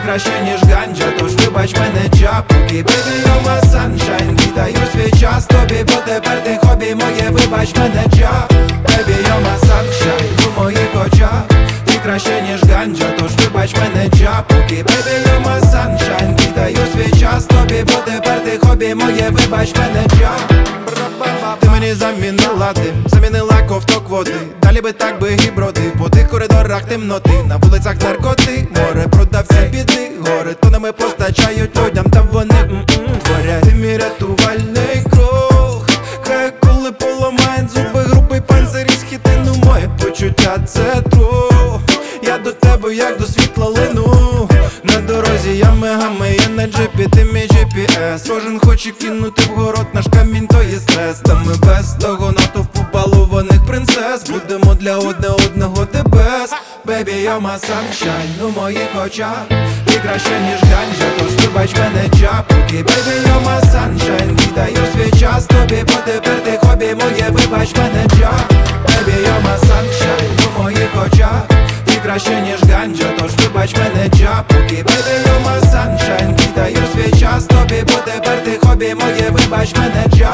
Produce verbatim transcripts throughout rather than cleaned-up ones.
краще, ніж ганджа, тож вибач мене, джа. Поки baby you're my sunshine, віддаю свій час тобі, бо тепер ти хобі моє, вибач мене, джа. Baby you're my sunshine у моїх очах, ти краще, ніж ганджа, тож вибач мене, джа. Поки baby you're my sunshine, віддаю свій час тобі, бо тепер ти хобі моє, вибач мене, джа. Ти мені замінила дим, замінила ковток води. Далі би так би і бродив по тих коридорах темноти. На вулицях наркоти, море продавці біди. Гори тонами постачають людям, та вони м-м творять. Ти мій рятувальний круг, хай коли поламають зуби, грубий панцир із хітину. Моє почуття це друг, я до тебе як до світла лину. На дорозі я мегами, я на джипі, ти мій джі пі ес. Кожен хоче кинути в город наш камінь, то є стрес. Та ми без того натовпу балованих принцес будемо для одне одного the best. Baby you're my sunshine у моїх очах, ти краще, ніж ганджа, тож вибач мене, джа. Поки baby you're my sunshine, віддаю свій час тобі, бо тепер ти хобі моє, вибач мене, джа. Baby you're my sunshine у моїх очах, ти краще, ніж ганджа, тож вибач мене, джа. Поки baby you're my sunshine, віддаю свій час тобі, бо тепер ти хобі моє, вибач мене, джа.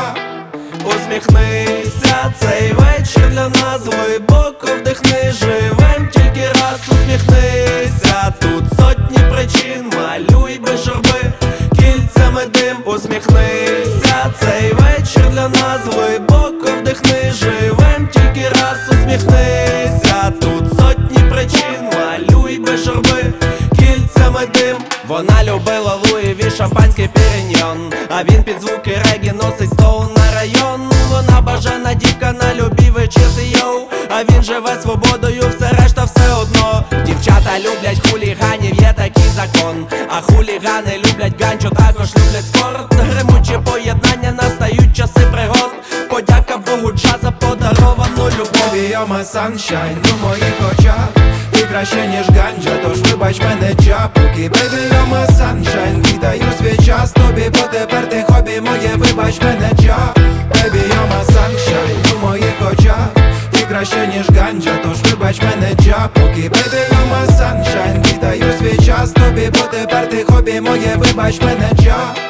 Усміхнися, цей вечір для нас глибоко вдихни. Живем тільки раз, усміхнися. Тут сотні причин, малюй без журби, кільцями дим. Усміхнися, цей вечір для нас глибоко вдихни. Живем тільки раз, усміхнися. Тут сотні причин, малюй без журби, кільцями дим. Вона любила Луї Ві, шампанський піріньйон, а він під звуки регі носить стоун на район. Вона бажана дівка на любій вечірці, йоу, а він живе свободою, все решта все одно. Дівчата люблять хуліганів, є такий закон, а хулігани люблять ганчо, також люблять спорт. Гримучі поєднання, настають часи пригод. Подяка Богу джа за подаровану любов. Baby you're my sunshine у моїх очах, ти краще, ніж ганджа, тож вибач мене, джа. Поки baby you're my sunshine, віддаю свій час тобі, бо тепер ти хобі моє, вибач мене, джа. Baby you're my sunshine у моїх очах, ти краще, ніж ганджа, тож вибач мене, джа. Поки baby you're my sunshine, віддаю свій час тобі, бо тепер ти хобі моє, вибач мене, джа.